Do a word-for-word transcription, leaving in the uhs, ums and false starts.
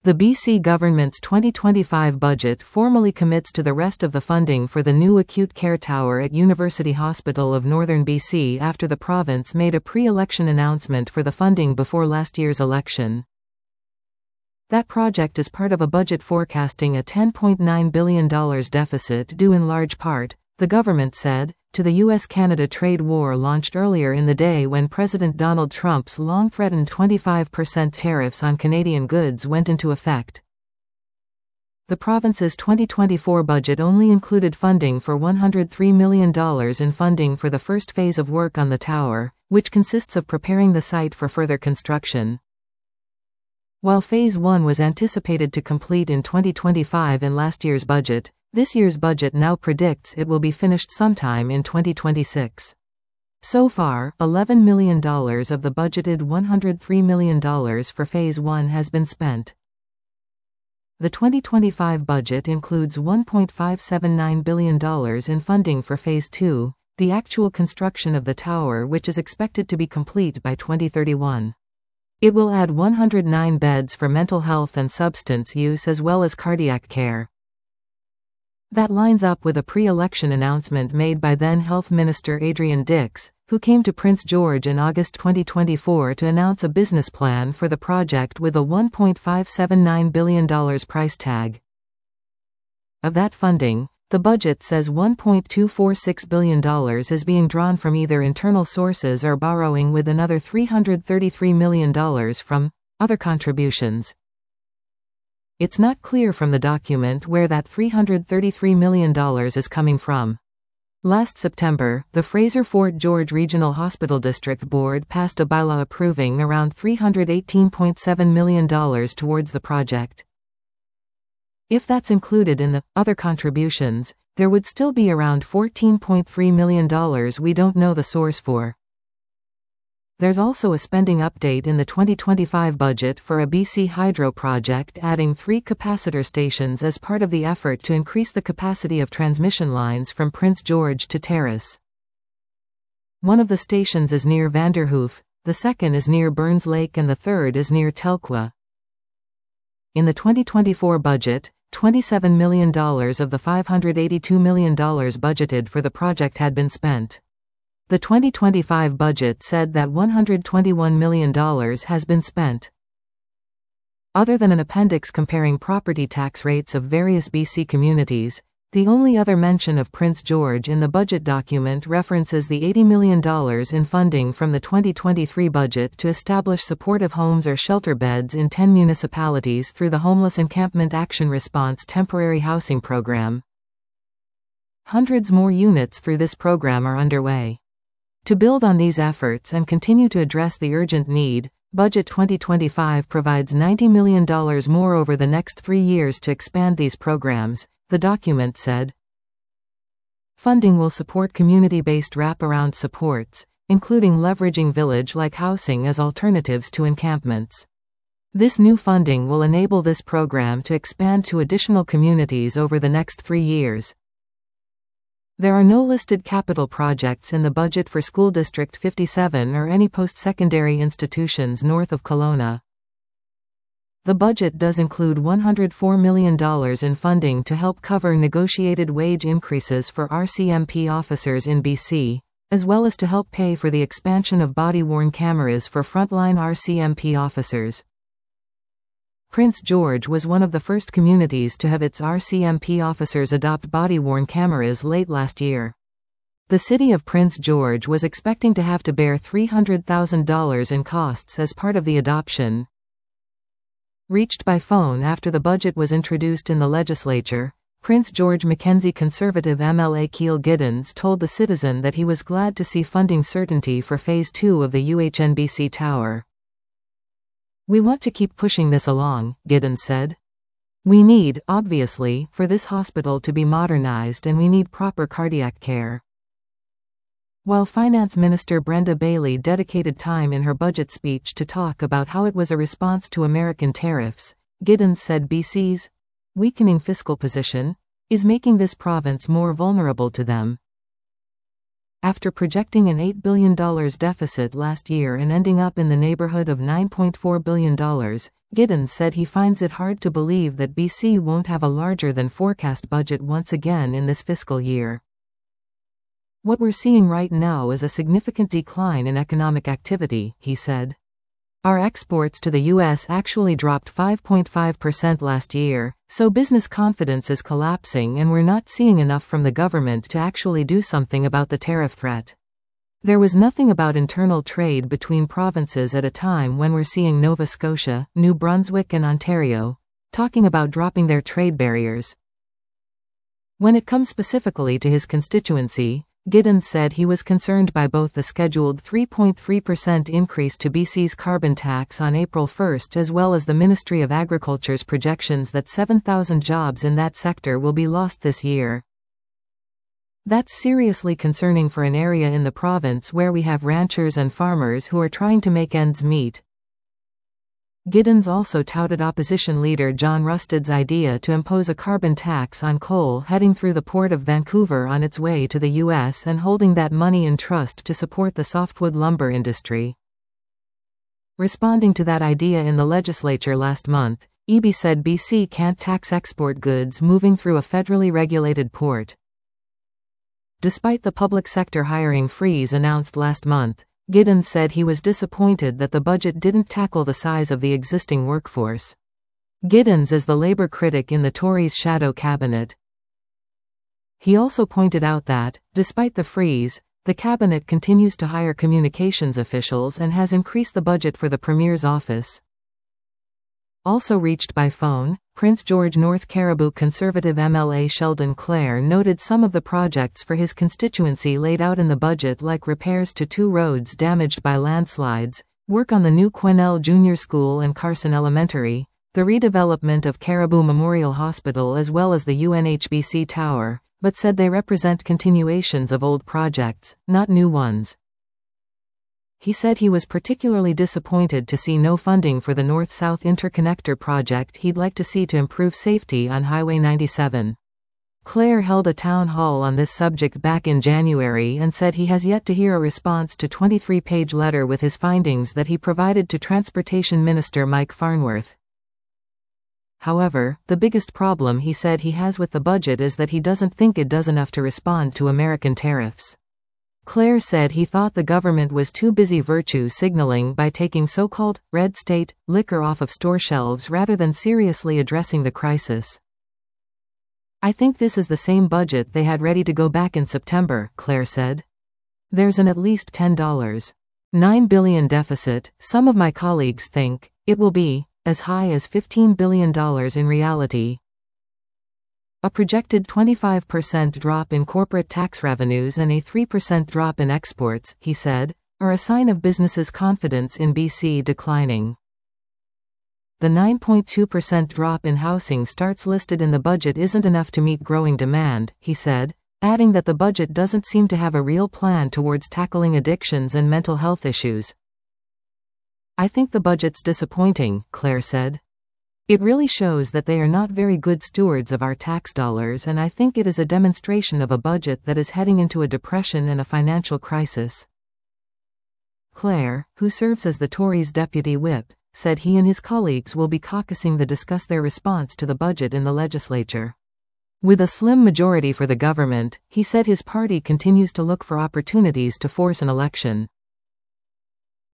The B C government's twenty twenty-five budget formally commits to the rest of the funding for the new acute care tower at University Hospital of Northern B C after the province made a pre-election announcement for the funding before last year's election. That project is part of a budget forecasting a ten point nine billion dollars deficit due in large part, the government said, to the U S Canada trade war launched earlier in the day when President Donald Trump's long-threatened twenty-five percent tariffs on Canadian goods went into effect. The province's twenty twenty-four budget only included funding for one hundred three million dollars in funding for the first phase of work on the tower, which consists of preparing the site for further construction. While Phase one was anticipated to complete in twenty twenty-five in last year's budget, this year's budget now predicts it will be finished sometime in twenty twenty-six. So far, eleven million dollars of the budgeted one hundred three million dollars for Phase one has been spent. The twenty twenty-five budget includes one point five seven nine billion dollars in funding for Phase two, the actual construction of the tower, which is expected to be complete by twenty thirty-one. It will add one hundred nine beds for mental health and substance use as well as cardiac care. That lines up with a pre-election announcement made by then Health Minister Adrian Dix, who came to Prince George in August twenty twenty-four to announce a business plan for the project with a one point five seven nine billion dollars price tag. Of that funding, the budget says one point two four six billion dollars is being drawn from either internal sources or borrowing, with another three hundred thirty-three million dollars from other contributions. It's not clear from the document where that three hundred thirty-three million dollars is coming from. Last September, the Fraser-Fort George Regional Hospital District Board passed a bylaw approving around three hundred eighteen point seven million dollars towards the project. If that's included in the other contributions, there would still be around fourteen point three million dollars we don't know the source for. There's also a spending update in the twenty twenty-five budget for a B C Hydro project adding three capacitor stations as part of the effort to increase the capacity of transmission lines from Prince George to Terrace. One of the stations is near Vanderhoof, the second is near Burns Lake and the third is near Telkwa. In the twenty twenty-four budget, twenty-seven million dollars of the five hundred eighty-two million dollars budgeted for the project had been spent. The twenty twenty-five budget said that one hundred twenty-one million dollars has been spent. Other than an appendix comparing property tax rates of various B C communities, the only other mention of Prince George in the budget document references the eighty million dollars in funding from the twenty twenty-three budget to establish supportive homes or shelter beds in ten municipalities through the Homeless Encampment Action Response Temporary Housing Program. Hundreds more units through this program are underway. To build on these efforts and continue to address the urgent need, Budget twenty twenty-five provides ninety million dollars more over the next three years to expand these programs, the document said. Funding will support community-based wraparound supports, including leveraging village-like housing as alternatives to encampments. This new funding will enable this program to expand to additional communities over the next three years. There are no listed capital projects in the budget for School District fifty-seven or any post-secondary institutions north of Kelowna. The budget does include one hundred four million dollars in funding to help cover negotiated wage increases for R C M P officers in B C, as well as to help pay for the expansion of body-worn cameras for frontline R C M P officers. Prince George was one of the first communities to have its R C M P officers adopt body-worn cameras late last year. The city of Prince George was expecting to have to bear three hundred thousand dollars in costs as part of the adoption. Reached by phone after the budget was introduced in the legislature, Prince George Mackenzie Conservative M L A Keel Giddens told the Citizen that he was glad to see funding certainty for Phase two of the U H N B C Tower. "We want to keep pushing this along," Giddens said. "We need, obviously, for this hospital to be modernized, and we need proper cardiac care." While Finance Minister Brenda Bailey dedicated time in her budget speech to talk about how it was a response to American tariffs, Giddens said B C's weakening fiscal position is making this province more vulnerable to them. After projecting an eight billion dollars deficit last year and ending up in the neighborhood of nine point four billion dollars, Giddens said he finds it hard to believe that B C won't have a larger than forecast budget once again in this fiscal year. What we're seeing right now is a significant decline in economic activity, he said. Our exports to the U S actually dropped five point five percent last year, so business confidence is collapsing and we're not seeing enough from the government to actually do something about the tariff threat. There was nothing about internal trade between provinces at a time when we're seeing Nova Scotia, New Brunswick and Ontario talking about dropping their trade barriers. When it comes specifically to his constituency, Giddens said he was concerned by both the scheduled three point three percent increase to B C's carbon tax on April first as well as the Ministry of Agriculture's projections that seven thousand jobs in that sector will be lost this year. That's seriously concerning for an area in the province where we have ranchers and farmers who are trying to make ends meet. Giddens also touted opposition leader John Rusted's idea to impose a carbon tax on coal heading through the Port of Vancouver on its way to the U S and holding that money in trust to support the softwood lumber industry. Responding to that idea in the legislature last month, Eby said B C can't tax export goods moving through a federally regulated port. Despite the public sector hiring freeze announced last month, Giddens said he was disappointed that the budget didn't tackle the size of the existing workforce. Giddens is the Labour critic in the Tories' shadow cabinet. He also pointed out that, despite the freeze, the cabinet continues to hire communications officials and has increased the budget for the Premier's office. Also reached by phone, Prince George North Cariboo Conservative M L A Sheldon Clare noted some of the projects for his constituency laid out in the budget, like repairs to two roads damaged by landslides, work on the new Quesnel Junior School and Carson Elementary, the redevelopment of Cariboo Memorial Hospital as well as the U N H B C Tower, but said they represent continuations of old projects, not new ones. He said he was particularly disappointed to see no funding for the North-South Interconnector project he'd like to see to improve safety on Highway ninety-seven. Clare held a town hall on this subject back in January and said he has yet to hear a response to a twenty-three page letter with his findings that he provided to Transportation Minister Mike Farnworth. However, the biggest problem he said he has with the budget is that he doesn't think it does enough to respond to American tariffs. Clare said he thought the government was too busy virtue signaling by taking so-called red state liquor off of store shelves rather than seriously addressing the crisis. I think this is the same budget they had ready to go back in September, Clare said. There's an at least ten point nine billion dollars deficit. Some of my colleagues think it will be as high as fifteen billion dollars in reality. A projected twenty-five percent drop in corporate tax revenues and a three percent drop in exports, he said, are a sign of businesses' confidence in B C declining. The nine point two percent drop in housing starts listed in the budget isn't enough to meet growing demand, he said, adding that the budget doesn't seem to have a real plan towards tackling addictions and mental health issues. I think the budget's disappointing, Clare said. It really shows that they are not very good stewards of our tax dollars, and I think it is a demonstration of a budget that is heading into a depression and a financial crisis. Clare, who serves as the Tories' deputy whip, said he and his colleagues will be caucusing to discuss their response to the budget in the legislature. With a slim majority for the government, he said his party continues to look for opportunities to force an election.